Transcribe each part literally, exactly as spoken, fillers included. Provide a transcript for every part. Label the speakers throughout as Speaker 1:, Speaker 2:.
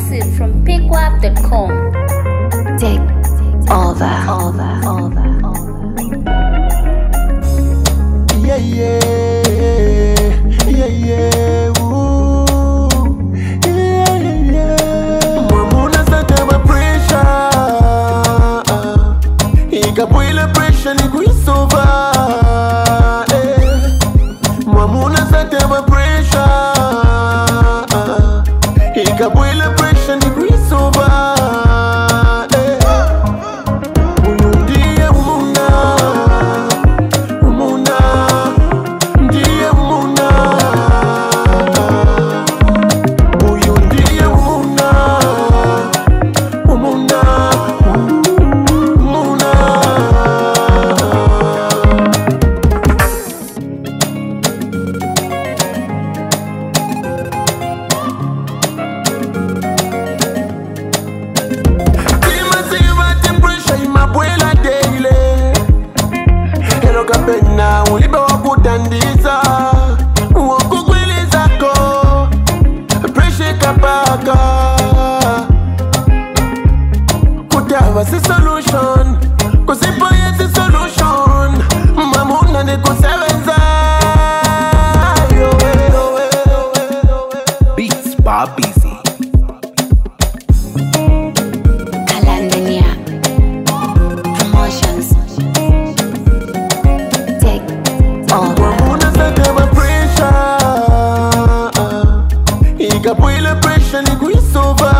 Speaker 1: exclusive from pickwap dot com.
Speaker 2: Take over, over, over, over.
Speaker 3: Yeah, yeah, yeah, yeah, ooh, yeah, yeah, yeah. Mwamuna satema pressure, ikapwile pressure ni kuisova. Mwamuna satema pressure, ikapwile pressure ni kuisova. Kapena ulibe wakutandiza wakugwilizako preshe kapaka kutava si solution kusipoye si solution mamuna ni kusevenza
Speaker 4: Beats by Busy.
Speaker 2: Kalandania Promotions.
Speaker 3: Mwamuna satema pressure, ikapwile pressure ni kuisova.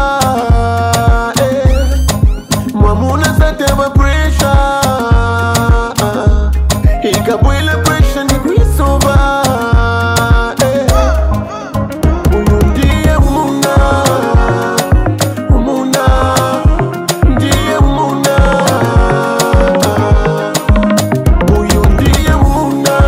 Speaker 3: Mwamuna satema pressure, ikapwile pressure ni kuisova. Uyu ndiye umuna, umuna, ndiye umuna. Uyu ndiye umuna.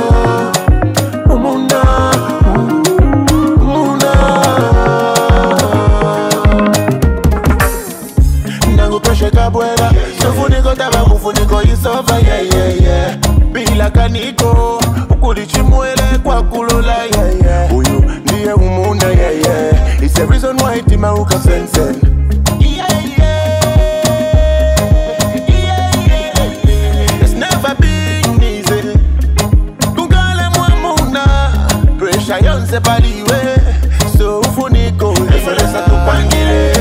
Speaker 3: Kabwela, sufuniko taba mufuniko isova, yeah, yeah, yeah. Bila kaniko, ukulichimwele kwa kulula, yeah, yeah. Uyu ndiye umuna, yeah, yeah. It's the reason why itima uka sensen. Yeah, yeah, yeah, yeah. It's never been easy. Kungale mwamuna, pressure yonse paliwe. So ufuniko, eferesa tupangile.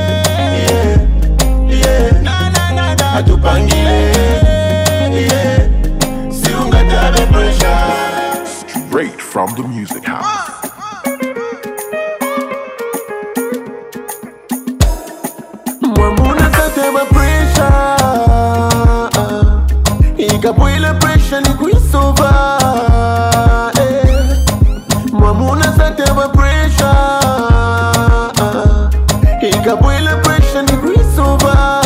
Speaker 3: Atupangile, yeah. Si ungatabe pressure.
Speaker 4: Straight from the music house.
Speaker 3: Mwamuna satema pressure, ikapwile pressure ni kuisova. Mwamuna satema pressure, ikapwile pressure ni kuisova.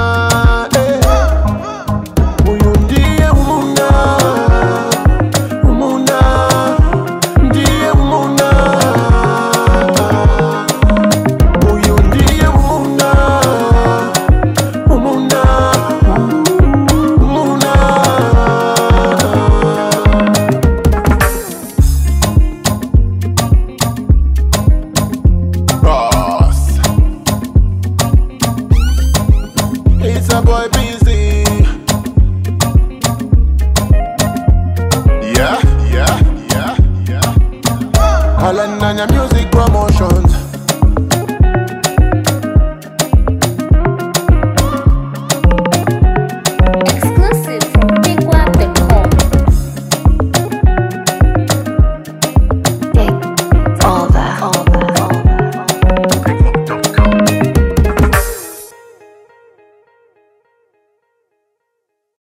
Speaker 3: It's a boy busy. Yeah, yeah, yeah, yeah. Alananya Music Promotions.